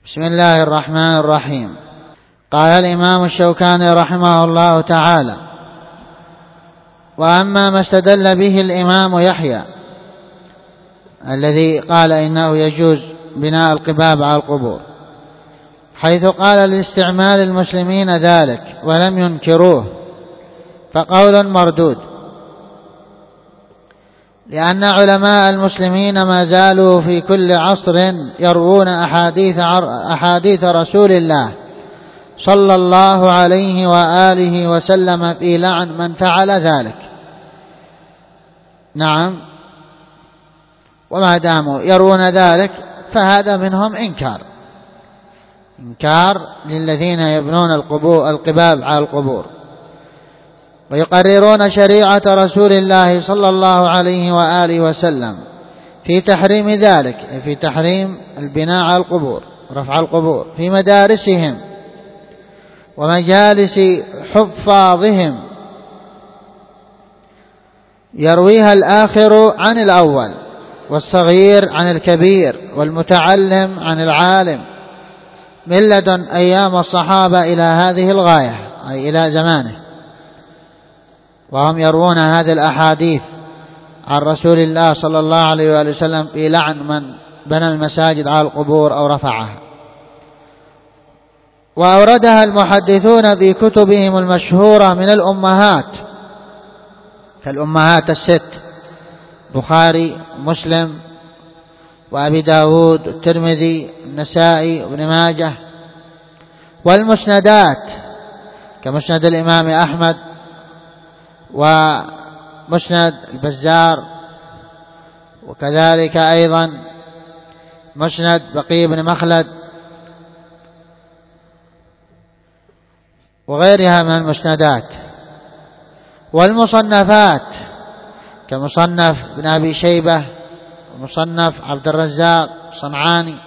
بسم الله الرحمن الرحيم. قال الإمام الشوكاني رحمه الله تعالى: وأما ما استدل به الإمام يحيى الذي قال إنه يجوز بناء القباب على القبور، حيث قال لاستعمال المسلمين ذلك ولم ينكروه، فقول مردود، لأن علماء المسلمين ما زالوا في كل عصر يروون أحاديث رسول الله صلى الله عليه وآله وسلم في لعن من فعل ذلك. نعم، وما داموا يرون ذلك فهذا منهم إنكار للذين يبنون القباب على القبور، ويقررون شريعة رسول الله صلى الله عليه وآله وسلم في تحريم ذلك، في تحريم البناء على القبور، رفع القبور في مدارسهم ومجالس حفاظهم، يرويها الآخر عن الأول، والصغير عن الكبير، والمتعلم عن العالم، من لدن أيام الصحابة إلى هذه الغاية، أي إلى زمانه، وهم يروون هذه الأحاديث عن رسول الله صلى الله عليه وآله وسلم في لعن من بنى المساجد على القبور أو رفعها. وأوردها المحدثون في كتبهم المشهورة من الأمهات، كالأمهات الست: بخاري، مسلم، وأبي داود، الترمذي، النسائي، وابن ماجه. والمسندات كمسند الإمام أحمد، ومسند البزار، وكذلك أيضا مسند بقي بن مخلد وغيرها من المسندات. والمصنفات كمصنف ابن أبي شيبة، ومصنف عبد الرزاق صنعاني.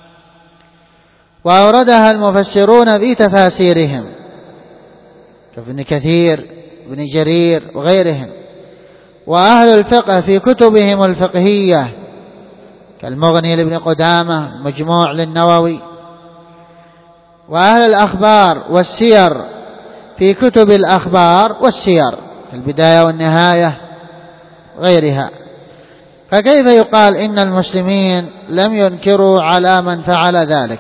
وأوردها المفسرون في تفاسيرهم كابن كثير، ابن جرير وغيرهم. وأهل الفقه في كتبهم الفقهية كالمغني لابن قدامة، المجموع للنووي. وأهل الأخبار والسير في كتب الأخبار والسير كالبداية والنهاية وغيرها. فكيف يقال إن المسلمين لم ينكروا على من فعل ذلك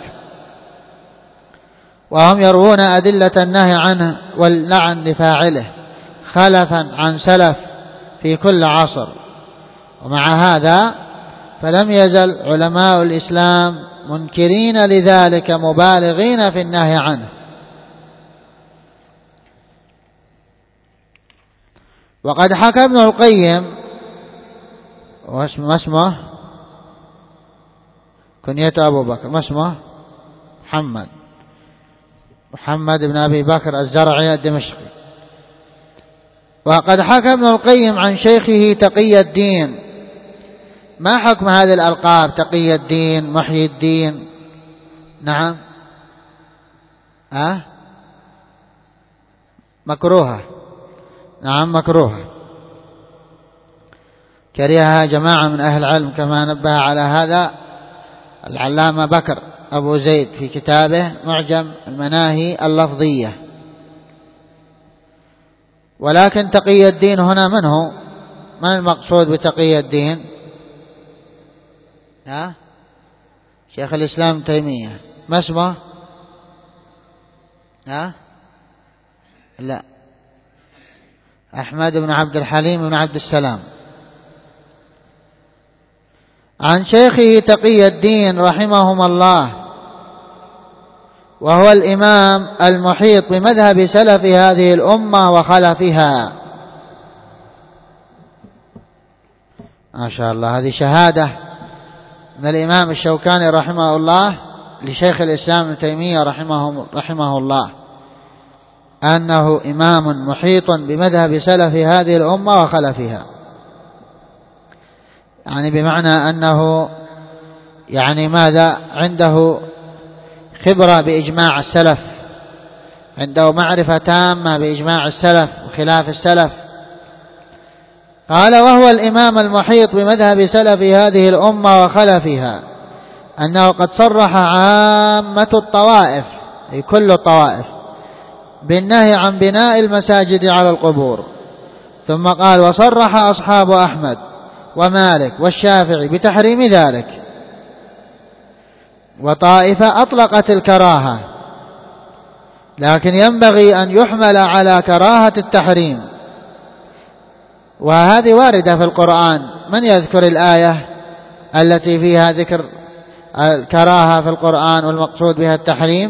وهم يروون أدلة النهي عنه واللعن لفاعله خلفا عن سلف في كل عصر؟ ومع هذا فلم يزل علماء الإسلام منكرين لذلك مبالغين في النهي عنه. وقد حكى ابن القيم، واسمه كنيته أبو بكر، ما اسمه؟ محمد بن أبي بكر الزرعي الدمشقي. وقد حكى ابن القيم عن شيخه تقي الدين. ما حكم هذه الألقاب؟ تقي الدين، محيي الدين. نعم، مكروهة. نعم، مكروهة، كرهها جماعة من أهل العلم، كما نبه على هذا العلامة بكر أبو زيد في كتابه معجم المناهي اللفظية. ولكن تقي الدين هنا من هو؟ من المقصود بتقي الدين؟ شيخ الإسلام تيمية. ما اسمه؟ لا، أحمد بن عبد الحليم بن عبد السلام. عن شيخه تقي الدين رحمهما الله، وهو الإمام المحيط بمذهب سلف هذه الأمة وخلفها. ما شاء الله، هذه شهادة من الإمام الشوكاني رحمه الله لشيخ الإسلام ابن تيمية رحمه الله أنه إمام محيط بمذهب سلف هذه الأمة وخلفها، يعني بمعنى أنه يعني ماذا؟ عنده خبرة بإجماع السلف، عنده معرفة تامة بإجماع السلف وخلاف السلف. قال: وهو الإمام المحيط بمذهب سلف هذه الأمة وخلفها، أنه قد صرح عامة الطوائف أي كل الطوائف بالنهي عن بناء المساجد على القبور، ثم قال وصرح أصحاب أحمد ومالك والشافعي بتحريم ذلك، وطائفة أطلقت الكراهة، لكن ينبغي أن يحمل على كراهة التحريم، وهذه واردة في القرآن. من يذكر الآية التي فيها ذكر الكراهة في القرآن والمقصود بها التحريم؟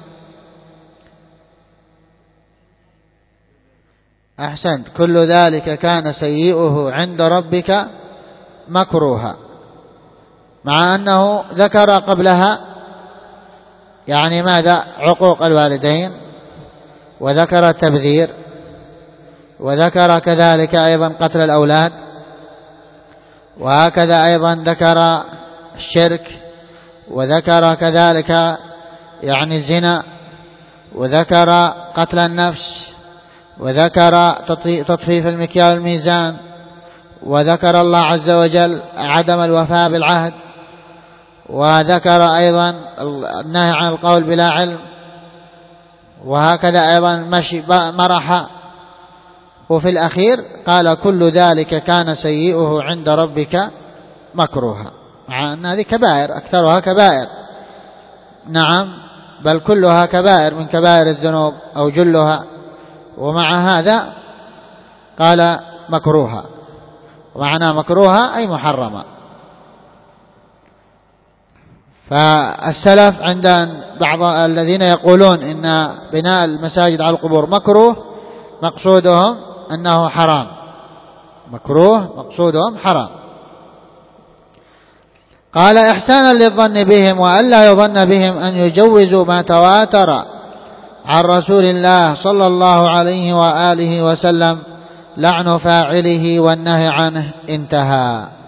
أحسنت، كل ذلك كان سيئه عند ربك مكروها، مع أنه ذكر قبلها يعني ماذا؟ عقوق الوالدين، وذكر التبذير، وذكر كذلك أيضا قتل الأولاد، وهكذا أيضا ذكر الشرك، وذكر كذلك يعني الزنا، وذكر قتل النفس، وذكر تطفيف المكيال والميزان، وذكر الله عز وجل عدم الوفاء بالعهد، وذكر أيضا النهي عن القول بلا علم، وهكذا أيضا مشي مرحا، وفي الأخير قال كل ذلك كان سيئه عند ربك مكروها، مع أن هذه كبائر أكثرها كبائر، نعم بل كلها كبائر من كبائر الذنوب أو جلها، ومع هذا قال مكروها، ومعنى مكروها أي محرمة. فالسلف عند بعض الذين يقولون إن بناء المساجد على القبور مكروه مقصودهم أنه حرام، مكروه مقصودهم حرام. قال إحسانا للظن بهم وألا يظن بهم أن يجوزوا ما تواتر عن رسول الله صلى الله عليه وآله وسلم لعن فاعله والنهي عنه. انتهى.